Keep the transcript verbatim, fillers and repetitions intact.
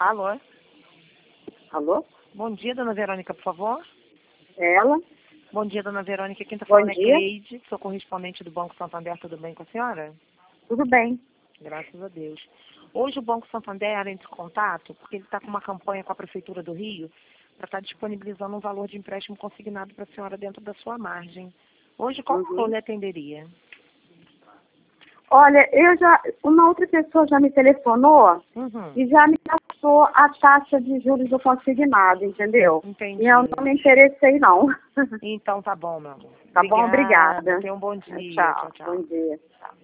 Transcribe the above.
Alô? Alô? Bom dia, dona Verônica, por favor. Ela? Bom dia, dona Verônica. Quem está Bom falando é dia. Cleide, sou correspondente do Banco Santander. Tudo bem com a senhora? Tudo bem. Graças a Deus. Hoje o Banco Santander entra em contato porque ele está com uma campanha com a Prefeitura do Rio para estar disponibilizando um valor de empréstimo consignado para a senhora dentro da sua margem. Hoje, qual Uhum. valor lhe atenderia? Olha, eu já, uma outra pessoa já me telefonou Uhum. e já me passou a taxa de juros do consignado, entendeu? Entendi. E eu não me interessei, não. Então tá bom, meu amor. Tá bom? Obrigada. Tenha um bom dia. Tchau. Tchau, tchau. Bom dia. Tchau.